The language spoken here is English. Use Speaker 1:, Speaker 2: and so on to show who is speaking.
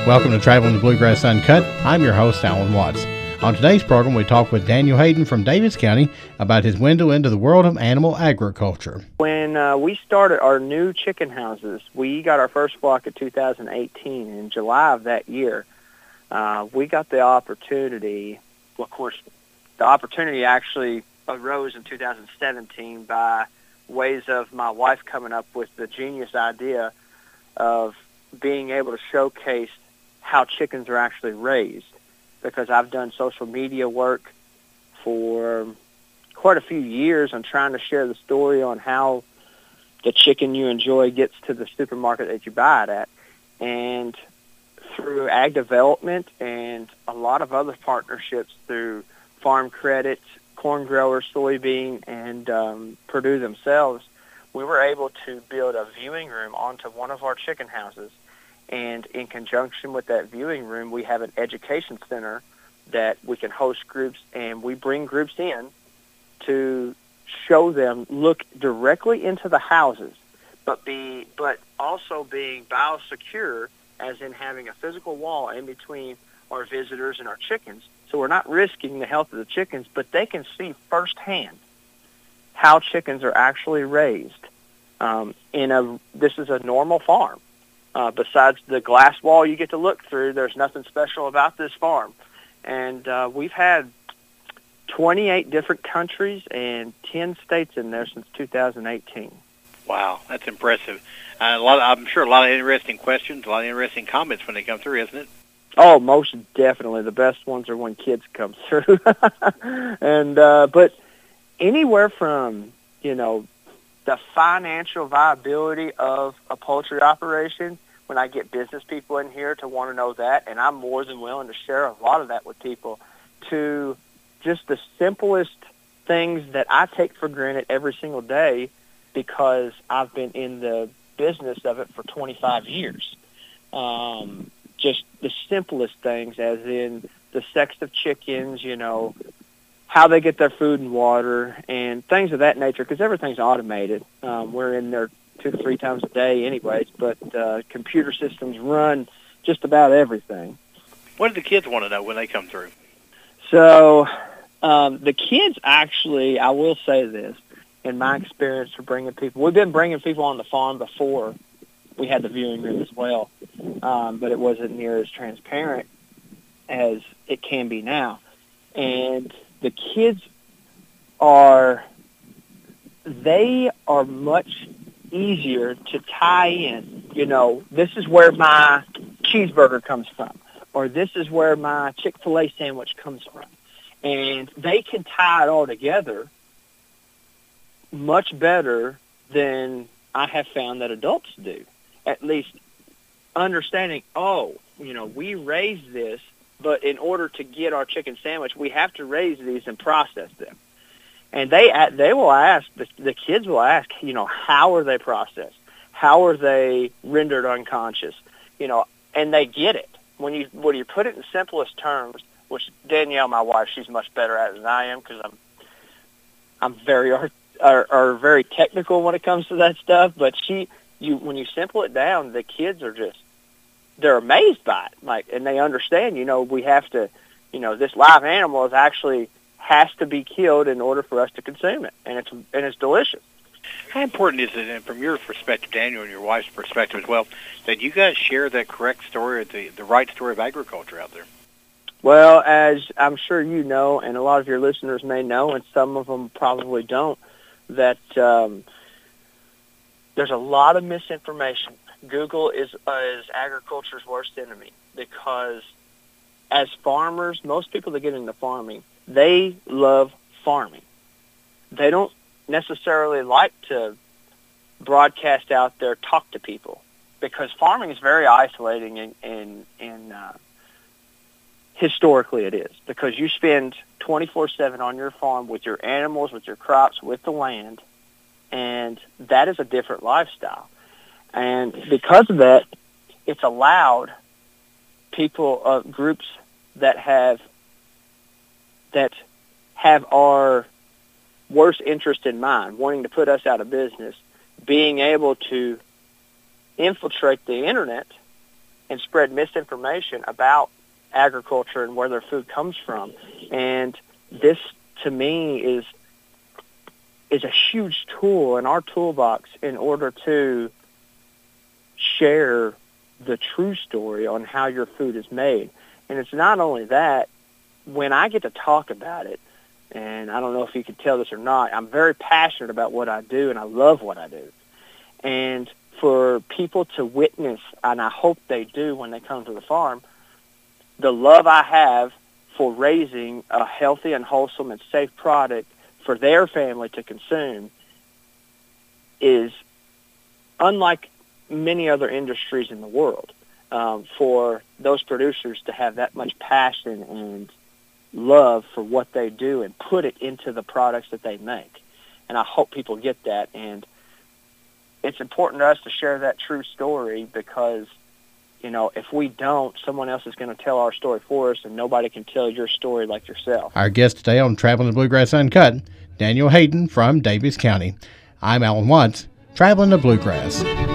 Speaker 1: Welcome to Traveling the Bluegrass Uncut. I'm your host, Alan Watts. On today's program, we talk with Daniel Hayden from Daviess County about his window into the world of animal agriculture.
Speaker 2: When we started our new chicken houses, we got our first flock in 2018. In July of that year, we got the opportunity. Well, of course, the opportunity actually arose in 2017 by ways of my wife coming up with the genius idea of being able to showcase how chickens are actually raised, because I've done social media work for quite a few years on trying to share the story on how the chicken you enjoy gets to the supermarket that you buy it at. And through ag development and a lot of other partnerships through Farm Credit, Corn Grower, Soybean, and Purdue themselves, we were able to build a viewing room onto one of our chicken houses. And in conjunction with that viewing room, we have an education center that we can host groups, and we bring groups in to show them, look directly into the houses, but also being biosecure, as in having a physical wall in between our visitors and our chickens. So we're not risking the health of the chickens, but they can see firsthand how chickens are actually raised. This is a normal farm. Besides the glass wall you get to look through, there's nothing special about this farm. And we've had 28 different countries and 10 states in there since 2018.
Speaker 3: Wow, that's impressive. I'm sure a lot of interesting questions, a lot of interesting comments when they come through, isn't it?
Speaker 2: Oh, most definitely. The best ones are when kids come through. And but anywhere from, the financial viability of a poultry operation, when I get business people in here to want to know that, and I'm more than willing to share a lot of that with people, to just the simplest things that I take for granted every single day because I've been in the business of it for 25 years. Just the simplest things, as in the sex of chickens, how they get their food and water, and things of that nature, because everything's automated. We're in there 2 to 3 times a day anyways, but computer systems run just about everything.
Speaker 3: What do the kids want to know when they come through?
Speaker 2: So the kids actually, I will say this, in my experience for we've been bringing people on the farm before we had the viewing room as well, but it wasn't near as transparent as it can be now. And the kids are much easier to tie in. This is where my cheeseburger comes from, or this is where my Chick-fil-A sandwich comes from. And they can tie it all together much better than I have found that adults do. At least understanding, we raised this, but in order to get our chicken sandwich, we have to raise these and process them. And they will ask, the kids will ask, how are they processed? How are they rendered unconscious? And they get it. When you put it in simplest terms, which Danielle, my wife, she's much better at it than I am, because I'm very technical when it comes to that stuff. But when you simple it down, the kids are they're amazed by it. And they understand, we have to, this live animal has to be killed in order for us to consume it, and it's delicious.
Speaker 3: How important is it, and from your perspective, Daniel, and your wife's perspective as well, that you guys share that correct story, the right story of agriculture out there?
Speaker 2: Well, as I'm sure you know, and a lot of your listeners may know, and some of them probably don't, that there's a lot of misinformation. Google is agriculture's worst enemy, because as farmers, most people that get into farming, they love farming. They don't necessarily like to broadcast out there, talk to people, because farming is very isolating, and historically it is, because you spend 24/7 on your farm with your animals, with your crops, with the land, and that is a different lifestyle. And because of that, it's allowed people, groups that have our worst interest in mind, wanting to put us out of business, being able to infiltrate the internet and spread misinformation about agriculture and where their food comes from. And this, to me, is a huge tool in our toolbox in order to share the true story on how your food is made. And it's not only that, when I get to talk about it, and I don't know if you can tell this or not, I'm very passionate about what I do, and I love what I do. And for people to witness, and I hope they do when they come to the farm, the love I have for raising a healthy and wholesome and safe product for their family to consume is unlike many other industries in the world. For those producers to have that much passion and love for what they do and put it into the products that they make. And I hope people get that. And it's important to us to share that true story because, you know, if we don't, someone else is going to tell our story for us, and nobody can tell your story like yourself.
Speaker 1: Our guest today on Traveling the Bluegrass Uncut, Daniel Hayden from Daviess County. I'm Alan Watts, Traveling the Bluegrass.